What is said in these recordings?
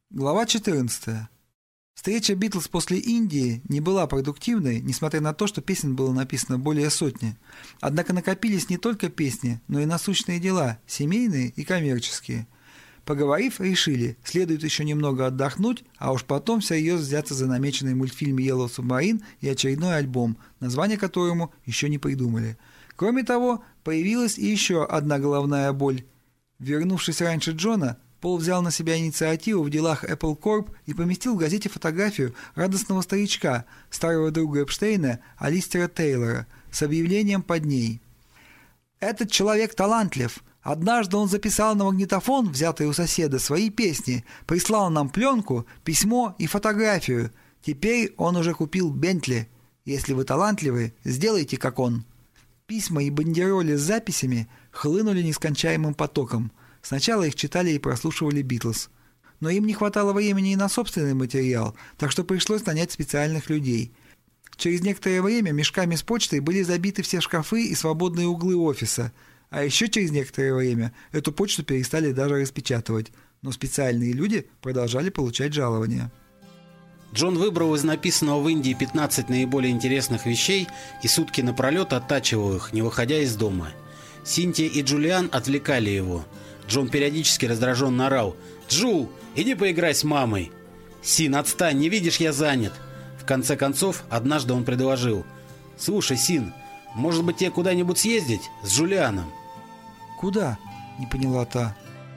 Глава 14. Встреча Битлз после Индии не была продуктивной, несмотря на то, что песен было написано более сотни. Однако накопились не только песни, но и насущные дела, семейные и коммерческие. Поговорив, решили, следует еще немного отдохнуть, а уж потом всерьез взяться за намеченный мультфильм Yellow Submarine и очередной альбом, название которому еще не придумали. Кроме того, появилась и еще одна головная боль. Вернувшись раньше Джона, Пол взял на себя инициативу в делах Apple Corp и поместил в газете фотографию радостного старичка, старого друга Эпштейна, Алистера Тейлора, с объявлением под ней. «Этот человек талантлив. Однажды он записал на магнитофон, взятый у соседа, свои песни, прислал нам пленку, письмо и фотографию. Теперь он уже купил Бентли. Если вы талантливы, сделайте как он». Письма и бандероли с записями хлынули нескончаемым потоком. Сначала их читали и прослушивали Битлз. Но им не хватало времени и на собственный материал, так что пришлось нанять специальных людей. Через некоторое время мешками с почтой были забиты все шкафы и свободные углы офиса. А еще через некоторое время эту почту перестали даже распечатывать. Но специальные люди продолжали получать жалования. Джон выбрал из написанного в Индии 15 наиболее интересных вещей и сутки напролет оттачивал их, не выходя из дома. Синтия и Джулиан отвлекали его. Джон периодически раздраженно орал: «Джул, иди поиграй с мамой!» «Син, отстань, не видишь, я занят!» В конце концов, однажды он предложил: «Слушай, Син, может быть, тебе куда-нибудь съездить с Джулианом?» «Куда?» — не поняла та.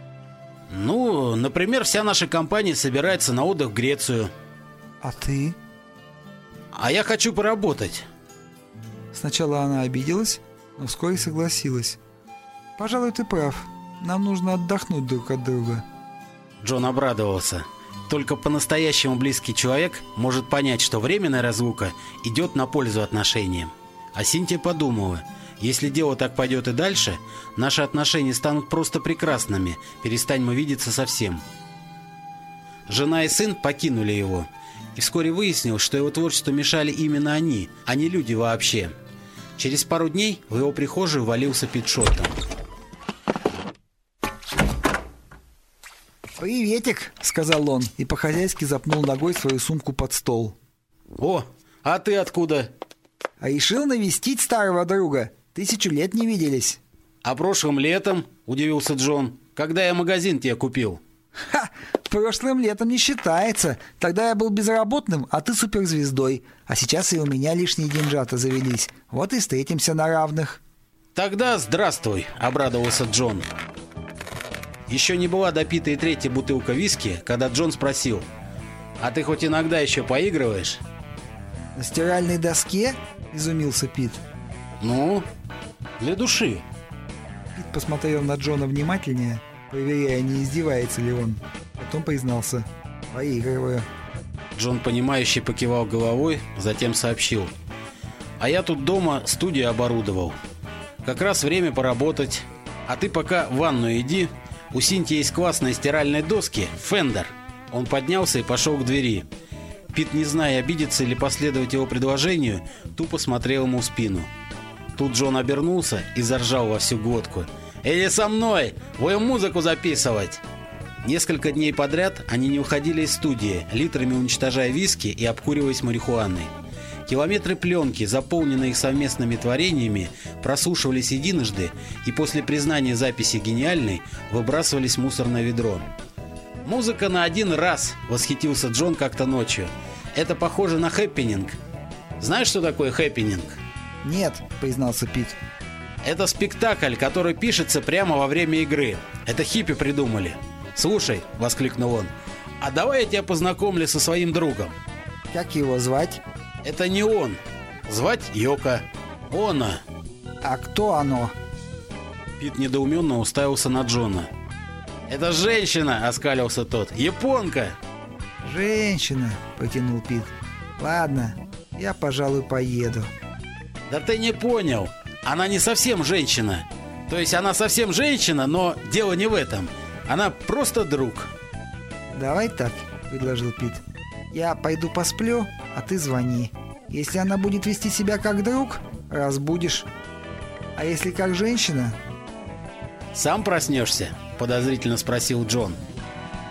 «Ну, например, вся наша компания собирается на отдых в Грецию». «А ты?» «А я хочу поработать». Сначала она обиделась, но вскоре согласилась. «Пожалуй, ты прав. Нам нужно отдохнуть друг от друга». Джон обрадовался. Только по-настоящему близкий человек может понять, что временная разлука идет на пользу отношениям. А Синтия подумала: если дело так пойдет и дальше, наши отношения станут просто прекрасными, перестань мы видеться совсем. Жена и сын покинули его, и вскоре выяснилось, что его творчеству мешали именно они, а не люди вообще. Через пару дней в его прихожую валился Пит Шоттон. «Приветик», — сказал он и по-хозяйски запнул ногой свою сумку под стол. «О, а ты откуда?» «А решил навестить старого друга. 1000 лет не виделись». «А прошлым летом?» — удивился Джон. «Когда я магазин тебе купил?» «Ха! Прошлым летом не считается. Тогда я был безработным, а ты суперзвездой. А сейчас и у меня лишние деньжата завелись. Вот и встретимся на равных». «Тогда здравствуй», — обрадовался Джон. Еще не была допита и третья бутылка виски, когда Джон спросил: «А ты хоть иногда еще поигрываешь?» «На стиральной доске?» — изумился Пит. «Ну, для души». Пит посмотрел на Джона внимательнее, проверяя, не издевается ли он. Потом признался: «Поигрываю». Джон, понимающе покивал головой, затем сообщил: «А я тут дома студию оборудовал. Как раз время поработать. А ты пока в ванную иди. У Синти есть классные стиральные доски Fender». Он поднялся и пошел к двери. Пит, не зная, обидеться или последовать его предложению, тупо смотрел ему в спину. Тут Джон обернулся и заржал во всю глотку: «Иди со мной! Будем музыку записывать!» Несколько дней подряд они не уходили из студии, литрами уничтожая виски и обкуриваясь марихуаной. Километры пленки, заполненные их совместными творениями, прослушивались единожды и после признания записи гениальной выбрасывались в мусорное ведро. «Музыка на один раз!» — восхитился Джон как-то ночью. «Это похоже на хэппининг. Знаешь, что такое хэппининг?» «Нет», — признался Пит. «Это спектакль, который пишется прямо во время игры. Это хиппи придумали. Слушай», — воскликнул он, — «а давай я тебя познакомлю со своим другом». «Как его звать?» «Это не он. Звать Йоко. Она». «А кто оно?» Пит недоуменно уставился на Джона. «Это женщина!» — оскалился тот. «Японка!» «Женщина!» — протянул Пит. «Ладно, я, пожалуй, поеду». «Да ты не понял. Она не совсем женщина. То есть она совсем женщина, но дело не в этом. Она просто друг». «Давай так», — предложил Пит. «Я пойду посплю, а ты звони. Если она будет вести себя как друг, разбудишь. А если как женщина...» «Сам проснешься?» — подозрительно спросил Джон.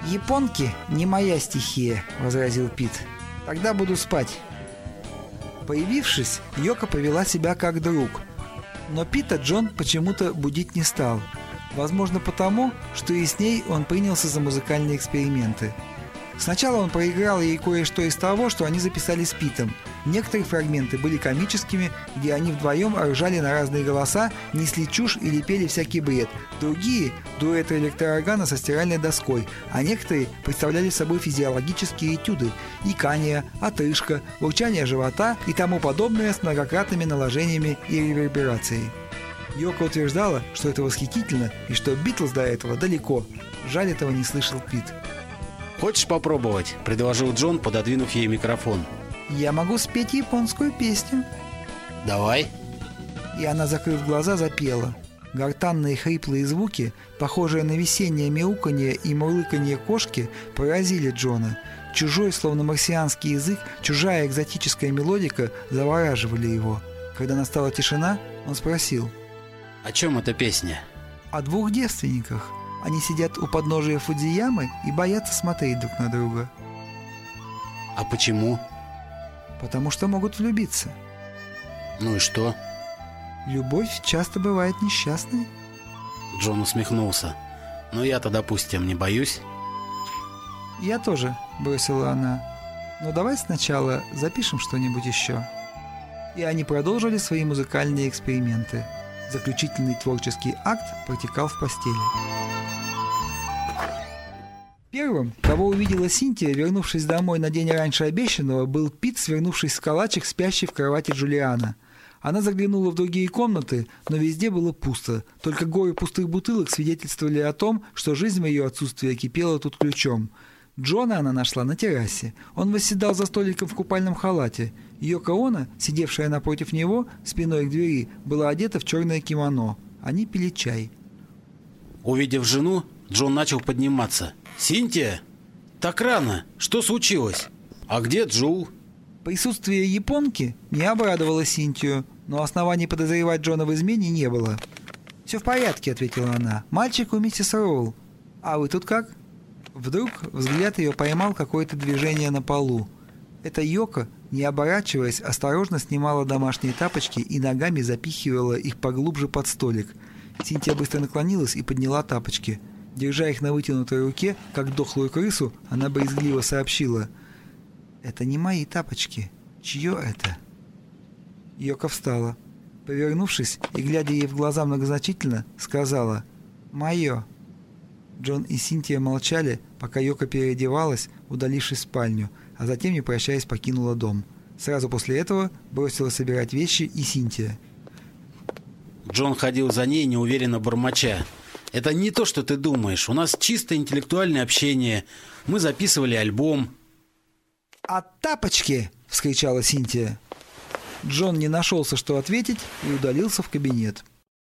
«Японки не моя стихия», — возразил Пит. «Тогда буду спать». Появившись, Йоко повела себя как друг. Но Пита Джон почему-то будить не стал. Возможно, потому, что и с ней он принялся за музыкальные эксперименты. Сначала он проиграл ей кое-что из того, что они записали с Питом. Некоторые фрагменты были комическими, где они вдвоем ржали на разные голоса, несли чушь или пели всякий бред. Другие – дуэты электрооргана со стиральной доской, а некоторые представляли собой физиологические этюды – икание, отрыжка, урчание живота и тому подобное с многократными наложениями и реверберацией. Йоко утверждала, что это восхитительно и что Битлз до этого далеко. Жаль, этого не слышал Пит. «Хочешь попробовать?» – предложил Джон, пододвинув ей микрофон. «Я могу спеть японскую песню». «Давай». И она, закрыв глаза, запела. Гортанные хриплые звуки, похожие на весеннее мяуканье и мурлыканье кошки, поразили Джона. Чужой, словно марсианский язык, чужая экзотическая мелодика завораживали его. Когда настала тишина, он спросил: «О чем эта песня?» «О двух девственниках. Они сидят у подножия Фудзиямы и боятся смотреть друг на друга». «А почему?» «Потому что могут влюбиться». «Ну и что?» «Любовь часто бывает несчастной». Джон усмехнулся. «Ну я-то, допустим, не боюсь». «Я тоже», — бросила она. «Но давай сначала запишем что-нибудь еще». И они продолжили свои музыкальные эксперименты. Заключительный творческий акт протекал в постели. Первым, кого увидела Синтия, вернувшись домой на день раньше обещанного, был Пит, свернувшись в калачик, спящий в кровати Джулиана. Она заглянула в другие комнаты, но везде было пусто. Только горы пустых бутылок свидетельствовали о том, что жизнь в ее отсутствии кипела тут ключом. Джона она нашла на террасе. Он восседал за столиком в купальном халате. Йоко Оно, сидевшая напротив него, спиной к двери, была одета в черное кимоно. Они пили чай. Увидев жену, Джон начал подниматься. «Синтия? Так рано! Что случилось? А где Джул?» Присутствие японки не обрадовало Синтию, но оснований подозревать Джона в измене не было. «Все в порядке», — ответила она. «Мальчик у миссис Роул. А вы тут как?» Вдруг взгляд ее поймал какое-то движение на полу. Это Йоко, не оборачиваясь, осторожно снимала домашние тапочки и ногами запихивала их поглубже под столик. Синтия быстро наклонилась и подняла тапочки. Держа их на вытянутой руке, как дохлую крысу, она боязливо сообщила: «Это не мои тапочки. Чье это?» Йоко встала. Повернувшись и глядя ей в глаза многозначительно, сказала: «Мое». Джон и Синтия молчали, пока Йоко переодевалась, удалившись в спальню, а затем, не прощаясь, покинула дом. Сразу после этого бросила собирать вещи и Синтия. Джон ходил за ней, неуверенно бормоча. «Это не то, что ты думаешь. У нас чисто интеллектуальное общение. Мы записывали альбом». «А тапочки!» — вскричала Синтия. Джон не нашелся, что ответить, и удалился в кабинет.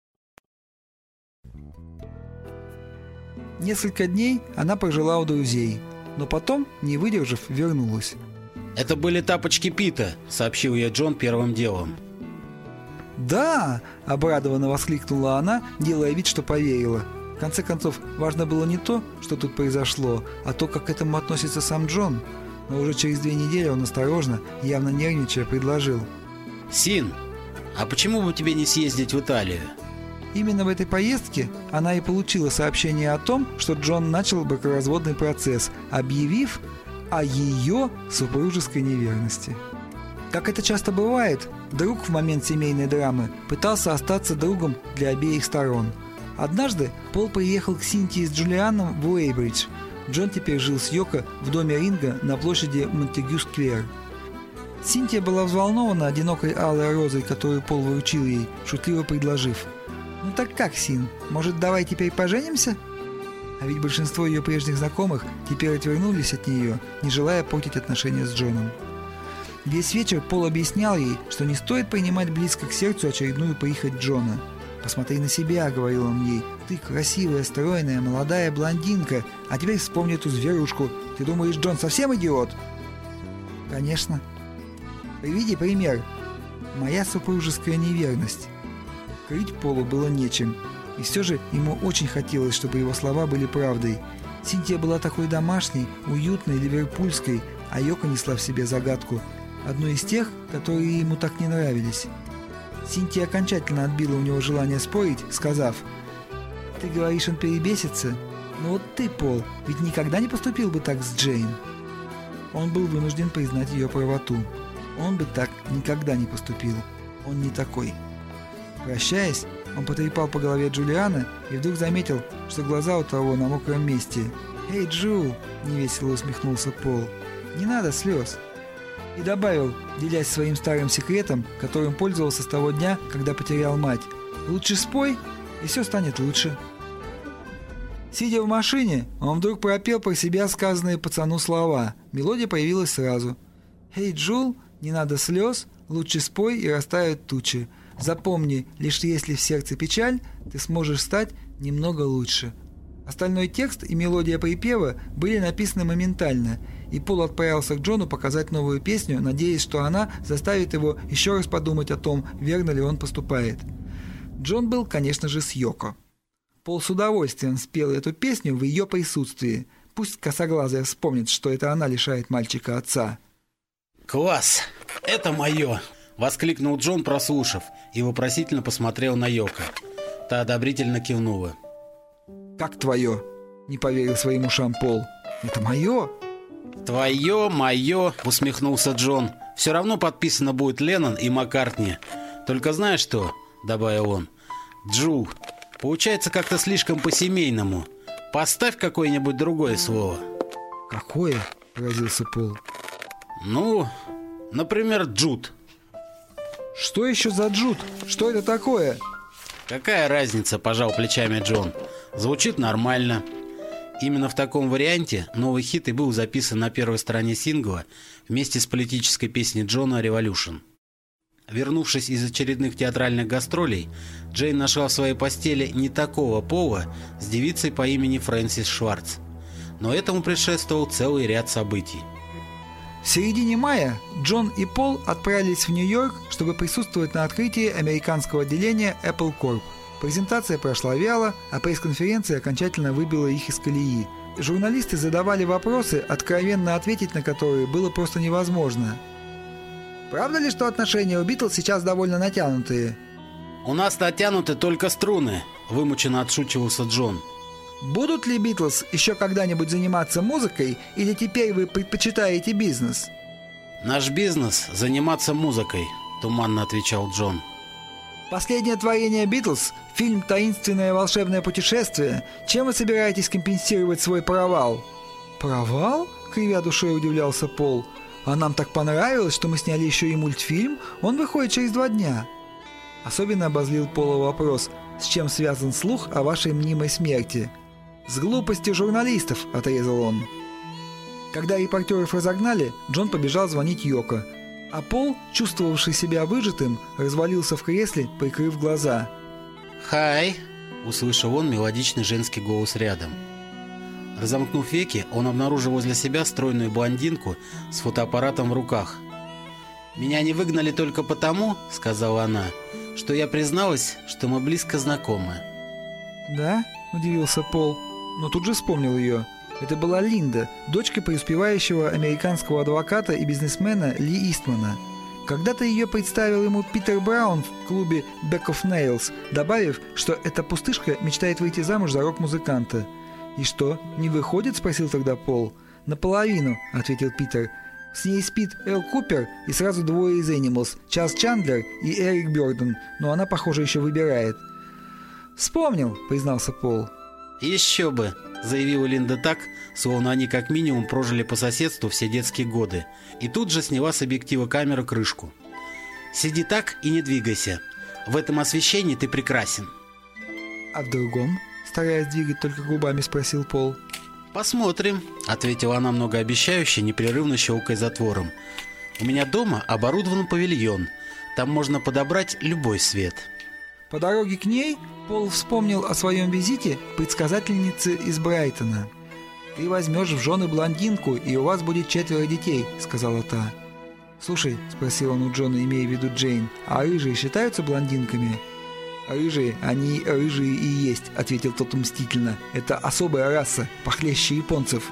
Несколько дней она прожила у друзей, но потом, не выдержав, вернулась. «Это были тапочки Пита», — сообщил я Джон первым делом. «Да!» — обрадованно воскликнула она, делая вид, что поверила. В конце концов, важно было не то, что тут произошло, а то, как к этому относится сам Джон. Но уже через 2 недели он осторожно, явно нервничая, предложил: «Син, а почему бы тебе не съездить в Италию?» Именно в этой поездке она и получила сообщение о том, что Джон начал бракоразводный процесс, объявив о ее супружеской неверности. Как это часто бывает, друг в момент семейной драмы пытался остаться другом для обеих сторон. Однажды Пол приехал к Синтии с Джулианом в Уэйбридж. Джон теперь жил с Йоко в доме Ринга на площади Монтегю-сквер. Синтия была взволнована одинокой алой розой, которую Пол вручил ей, шутливо предложив: «Ну так как, Син, может, давай теперь поженимся?» А ведь большинство ее прежних знакомых теперь отвернулись от нее, не желая портить отношения с Джоном. Весь вечер Пол объяснял ей, что не стоит принимать близко к сердцу очередную прихоть Джона. «Посмотри на себя», — говорил он ей, — «ты красивая, стройная, молодая блондинка, а теперь вспомни эту зверушку. Ты думаешь, Джон совсем идиот?» «Конечно. Приведи пример. Моя супружеская неверность». Крыть Полу было нечем, и все же ему очень хотелось, чтобы его слова были правдой. Синтия была такой домашней, уютной, ливерпульской, а Йоко несла в себе загадку, одну из тех, которые ему так не нравились. Синтия окончательно отбила у него желание спорить, сказав: «Ты говоришь, он перебесится? Но вот ты, Пол, ведь никогда не поступил бы так с Джейн». Он был вынужден признать ее правоту. Он бы так никогда не поступил. Он не такой. Прощаясь, он потрепал по голове Джулиана и вдруг заметил, что глаза у того на мокром месте. «Эй, Джул!» – невесело усмехнулся Пол. «Не надо слез!» И добавил, делясь своим старым секретом, которым пользовался с того дня, когда потерял мать: «Лучше спой, и все станет лучше». Сидя в машине, он вдруг пропел про себя сказанные пацану слова. Мелодия появилась сразу. «Эй, Джул, не надо слез, лучше спой и растают тучи. Запомни, лишь если в сердце печаль, ты сможешь стать немного лучше». Остальной текст и мелодия припева были написаны моментально, и Пол отправился к Джону показать новую песню, надеясь, что она заставит его еще раз подумать о том, верно ли он поступает. Джон был, конечно же, с Йоко. Пол с удовольствием спел эту песню в ее присутствии. Пусть косоглазая вспомнит, что это она лишает мальчика отца. «Класс! Это мое!» — воскликнул Джон, прослушав, и вопросительно посмотрел на Йоко. Та одобрительно кивнула. «Как твое?» — не поверил своим ушам Пол. «Это мое?» «Твое, мое!» — усмехнулся Джон. «Все равно подписано будет Леннон и Маккартни. Только знаешь что?» — добавил он. «Джул, получается как-то слишком по-семейному. Поставь какое-нибудь другое слово». «Какое?» — поразился Пол. «Ну, например, Джуд». «Что еще за Джуд? Что это такое?» «Какая разница?» – пожал плечами Джон. «Звучит нормально». Именно в таком варианте новый хит и был записан на первой стороне сингла вместе с политической песней Джона «Revolution». Вернувшись из очередных театральных гастролей, Джейн нашла в своей постели не такого пола с девицей по имени Фрэнсис Шварц. Но этому предшествовал целый ряд событий. В середине мая Джон и Пол отправились в Нью-Йорк, чтобы присутствовать на открытии американского отделения Apple Corp. Презентация прошла вяло, а пресс-конференция окончательно выбила их из колеи. Журналисты задавали вопросы, откровенно ответить на которые было просто невозможно. «Правда ли, что отношения у Битлз сейчас довольно натянутые?» «У нас натянуты только струны», – вымученно отшучивался Джон. «Будут ли Битлз еще когда-нибудь заниматься музыкой, или теперь вы предпочитаете бизнес?» «Наш бизнес – заниматься музыкой», – туманно отвечал Джон. «Последнее творение Битлз, фильм «Таинственное волшебное путешествие». Чем вы собираетесь компенсировать свой провал?» «Провал?» – кривя душой удивлялся Пол. «А нам так понравилось, что мы сняли еще и мультфильм. Он выходит через 2 дня». Особенно обозлил Пола вопрос, с чем связан слух о вашей мнимой смерти. «С глупостью журналистов», — отрезал он. Когда репортеров разогнали, Джон побежал звонить Йоко, а Пол, чувствовавший себя выжатым, развалился в кресле, прикрыв глаза. «Хай!» — услышал он мелодичный женский голос рядом. Разомкнув веки, он обнаружил возле себя стройную блондинку с фотоаппаратом в руках. «Меня не выгнали только потому, — сказала она, — что я призналась, что мы близко знакомы». «Да?» — удивился Пол, но тут же вспомнил ее. Это была Линда, дочка преуспевающего американского адвоката и бизнесмена Ли Истмана. Когда-то ее представил ему Питер Браун в клубе Back of Nails, добавив, что эта пустышка мечтает выйти замуж за рок-музыканта. «И что, не выходит?» – спросил тогда Пол. «Наполовину», – ответил Питер. «С ней спит Эл Купер и сразу 2 из Animals – Чарльз Чандлер и Эрик Бёрден, но она, похоже, еще выбирает». «Вспомнил», – признался Пол. «Еще бы», — заявила Линда так, словно они как минимум прожили по соседству все детские годы, и тут же сняла с объектива камеры крышку. «Сиди так и не двигайся. В этом освещении ты прекрасен». «А в другом?» — стараясь двигать только губами, спросил Пол. «Посмотрим», — ответила она многообещающе, непрерывно щелкая затвором. «У меня дома оборудован павильон. Там можно подобрать любой свет». По дороге к ней Пол вспомнил о своем визите предсказательницы из Брайтона. «Ты возьмешь в жены блондинку, и у вас будет 4 детей», — сказала та. «Слушай», — спросил он у Джона, имея в виду Джейн, — «а рыжие считаются блондинками?» «Рыжие, они рыжие и есть», — ответил тот мстительно. «Это особая раса, похлеще японцев».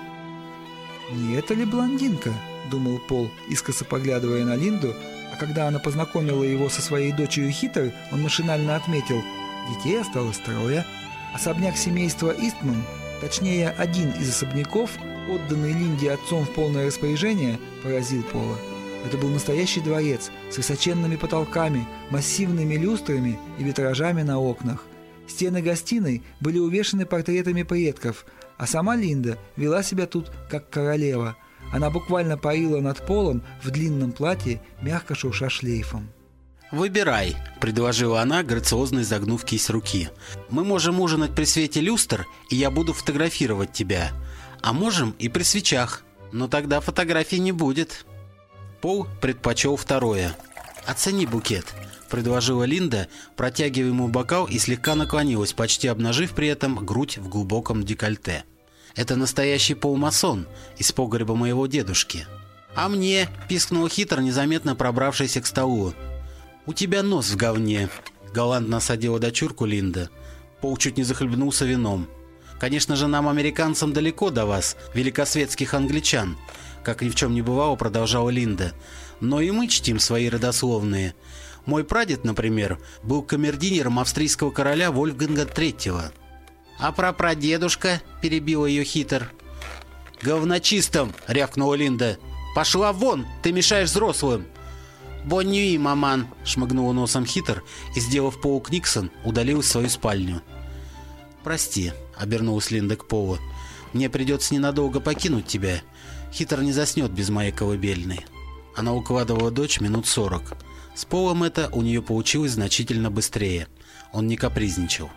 «Не это ли блондинка?» — думал Пол, искоса поглядывая на Линду, а когда она познакомила его со своей дочерью Хитер, он машинально отметил: детей осталось 3. Особняк семейства Истман, точнее, один из особняков, отданный Линде отцом в полное распоряжение, поразил Пола. Это был настоящий дворец с высоченными потолками, массивными люстрами и витражами на окнах. Стены гостиной были увешаны портретами предков, а сама Линда вела себя тут как королева. Она буквально парила над полом в длинном платье, мягко шурша шлейфом. «Выбирай», — предложила она, грациозно изогнув кисть руки. «Мы можем ужинать при свете люстр, и я буду фотографировать тебя. А можем и при свечах, но тогда фотографий не будет». Пол предпочел второе. «Оцени букет», — предложила Линда, протягивая ему бокал, и слегка наклонилась, почти обнажив при этом грудь в глубоком декольте. «Это настоящий полумасон из погреба моего дедушки». «А мне?» — пискнул Хитер, незаметно пробравшийся к столу. «У тебя нос в говне», — галантно осадила дочурку Линда. Пол чуть не захлебнулся вином. «Конечно же, нам, американцам, далеко до вас, великосветских англичан», — как ни в чем не бывало, продолжала Линда. «Но и мы чтим свои родословные. Мой прадед, например, был камердинером австрийского короля Вольфганга III». «А прапрадедушка?» — перебила ее Хитер. «Говночистом!» — рявкнула Линда. «Пошла вон! Ты мешаешь взрослым!» «Боннюи, маман!» — шмыгнула носом Хитер и, сделав Полу Книксон, удалилась в свою спальню. «Прости», — обернулась Линда к Полу. «Мне придется ненадолго покинуть тебя. Хитер не заснет без моей колыбельной». Она укладывала дочь минут 40. С Полом это у нее получилось значительно быстрее. Он не капризничал.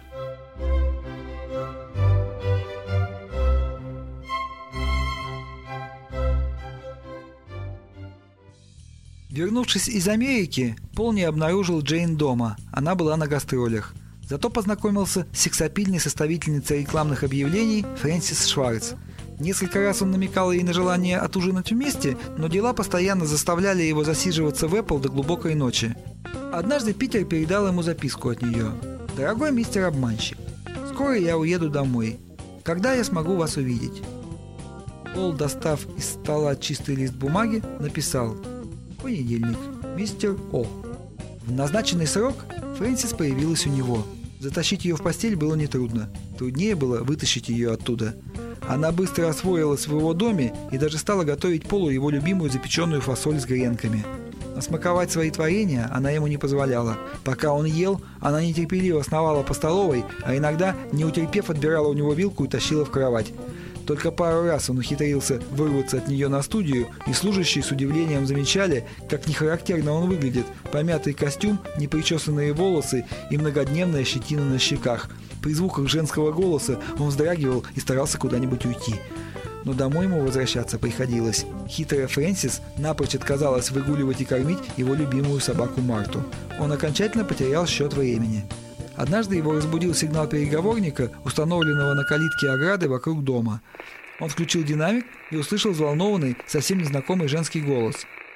Вернувшись из Америки, Пол не обнаружил Джейн дома. Она была на гастролях. Зато познакомился с сексапильной составительницей рекламных объявлений Фрэнсис Шварц. Несколько раз он намекал ей на желание отужинать вместе, но дела постоянно заставляли его засиживаться в Apple до глубокой ночи. Однажды Питер передал ему записку от нее. «Дорогой мистер обманщик, скоро я уеду домой. Когда я смогу вас увидеть?» Пол, достав из стола чистый лист бумаги, написал: «Понедельник, мистер О». В назначенный срок Фрэнсис появилась у него. Затащить ее в постель было нетрудно. Труднее было вытащить ее оттуда. Она быстро освоилась в его доме и даже стала готовить Полу его любимую запеченную фасоль с гренками. Но смаковать свои творения она ему не позволяла. Пока он ел, она нетерпеливо сновала по столовой, а иногда, не утерпев, отбирала у него вилку и тащила в кровать. Только пару раз он ухитрился вырваться от нее на студию, и служащие с удивлением замечали, как нехарактерно он выглядит: помятый костюм, непричесанные волосы и многодневная щетина на щеках. При звуках женского голоса он вздрагивал и старался куда-нибудь уйти. Но домой ему возвращаться приходилось. Хитрая Фрэнсис напрочь отказалась выгуливать и кормить его любимую собаку Марту. Он окончательно потерял счет времени. Однажды его разбудил сигнал переговорника, установленного на калитке ограды вокруг дома. Он включил динамик и услышал взволнованный, совсем незнакомый женский голос.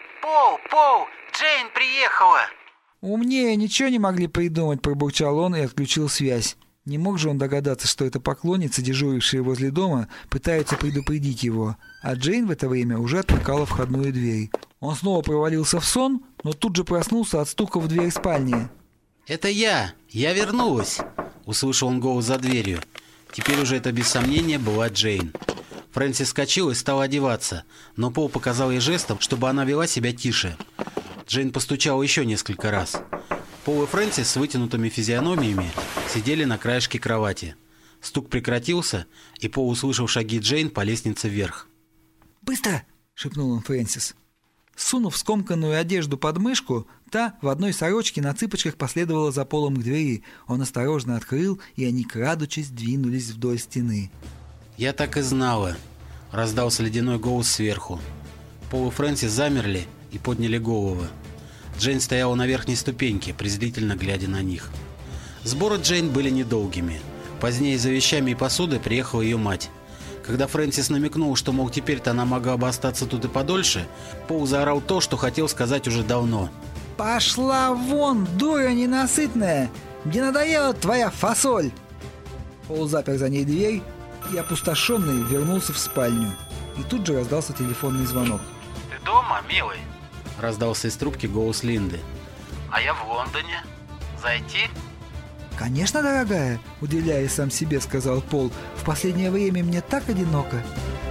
Пол, Джейн приехала!» «Умнее ничего не могли придумать», — пробурчал он и отключил связь. Не мог же он догадаться, что эта поклонница, дежурившая возле дома, пытается предупредить его, а Джейн в это время уже отпирала входную дверь. Он снова провалился в сон, но тут же проснулся от стука в дверь спальни. «Это я вернулась!» — услышал он голос за дверью. Теперь уже это без сомнения была Джейн. Фрэнсис вскочила и стала одеваться, но Пол показал ей жестом, чтобы она вела себя тише. Джейн постучала еще несколько раз. Пол и Фрэнсис с вытянутыми физиономиями сидели на краешке кровати. Стук прекратился, и Пол услышал шаги Джейн по лестнице вверх. «Быстро!» — шепнул он Фрэнсис. Сунув скомканную одежду под мышку, та в одной сорочке на цыпочках последовала за Полом к двери. Он осторожно открыл, и они, крадучись, двинулись вдоль стены. «Я так и знала!» — раздался ледяной голос сверху. Пол и Фрэнсис замерли и подняли головы. Джейн стояла на верхней ступеньке, презрительно глядя на них. Сборы Джейн были недолгими. Позднее за вещами и посудой приехала ее мать. Когда Фрэнсис намекнул, что, мол, теперь-то она могла бы остаться тут и подольше, Пол заорал то, что хотел сказать уже давно. «Пошла вон, дура ненасытная! Мне надоела твоя фасоль!» Пол запер за ней дверь и, опустошенный, вернулся в спальню. И тут же раздался телефонный звонок. Ты дома, милый? Раздался из трубки голос Линды. А я в Лондоне. Зайти? «Конечно, дорогая!» – удивляясь сам себе, сказал Пол. «В последнее время мне так одиноко!»